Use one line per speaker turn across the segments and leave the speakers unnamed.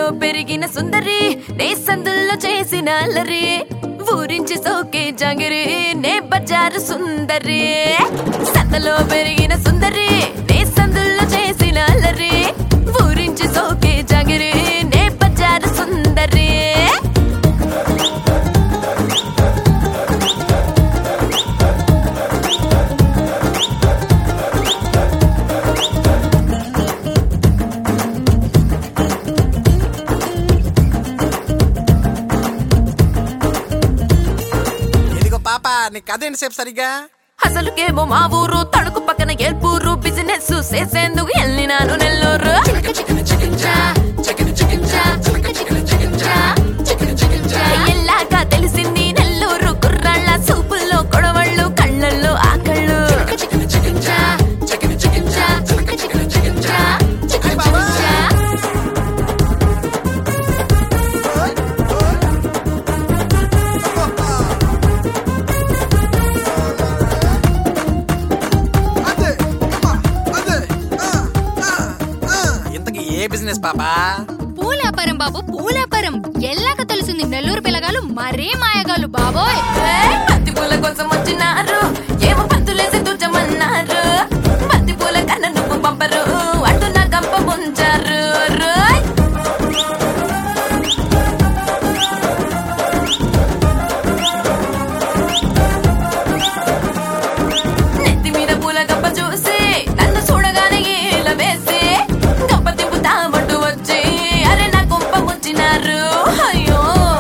పెరిగిన సుందరి నే సందుల్లో చేసిన అల్లరి ఊరించి సోకే జాంగిరి నే బజారు సుందరి సందలో పెరిగిన సుందరి నే సందుల్లో చేసిన అల్లరి ఊరించి సోకే జాంగిరి నే బజారు సుందరి
కదేంటి సేపు సరిగా
అసలుకేమో మా ఊరు తణుకు పక్కన ఏల్పూరు బిజినెస్ చేసేందుకు వెళ్ళినాను నెల్లూరు ఎల్లాగా తెలిసింది నెల్లూరు కుర్రాళ్ళ సూపుల్లో కొడవళ్ళు కళ్ళల్లో ఆకళ్ళు
బిజినెస్ పాపా
పూలాపరం బాబు పూలాపరం ఎల్లాక తెలిసింది నెల్లూరు పిల్లగాలు మరే మాయగాలు బాబోయ్
బంతి పూల కోసం వచ్చినారు ఏమో పంతులేసి తుజమన్నారు బంతి పూల కన్నా నువ్వు పంపరు అటు నా గంప ముంచారు నెత్తి మీద పూల గంప చూసి నన్ను చూడగానే ఇలా వేసి అయ్యో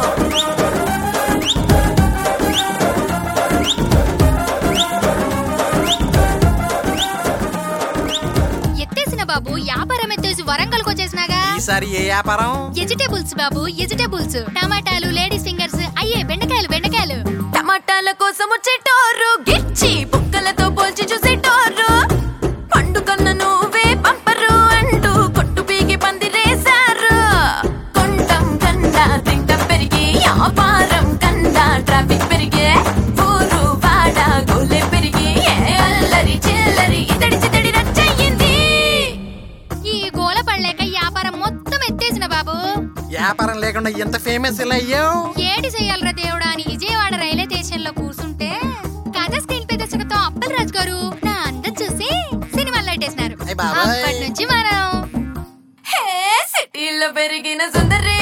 ఎత్తేసిన బాబు వ్యాపారం ఎత్తేసి వరంగల్కి వచ్చేసినాగా
ఈసారి ఏ వ్యాపారం
వెజిటేబుల్స్ బాబు వెజిటేబుల్స్ టమాటాలు లేడీస్ ఫింగర్స్ అయ్యే బెండకాయలు
టమాటాల కోసం వచ్చేటోరు గిచ్చి బుక్కలతో పోల్చి చూసేటోరు పండు కన్న నువ్వే పంపరు అంటూ కొట్టు పీకి పందిరేశారు కొండం కన్నా తింటం పెరిగి వ్యాపారం కన్నా ట్రాఫిక్ పెరిగే ఊరు వాడ గోలే పెరిగి అల్లరి చిల్లరి ఇతడి చితడి రచ్చయింది
ఈ గోల పడలేక వ్యాపారం మొత్తం ఎత్తేసిన బాబు
వ్యాపారం లేకుండా ఎంత ఫేమస్ ఇలా అయ్యావు
ఏడి చెయ్యాలరా దేవుడా అని విజయవాడ రైల్వే స్టేషన్ లో కూర్చుంటే కథ స్క్రీన్ పే దర్శకతో అప్పల్ రాజు గారు నా అందం చూసి సినిమాలో లైటేసినారు అప్పటి నుంచి మనం
సిటీలో పెరిగిన సుందరి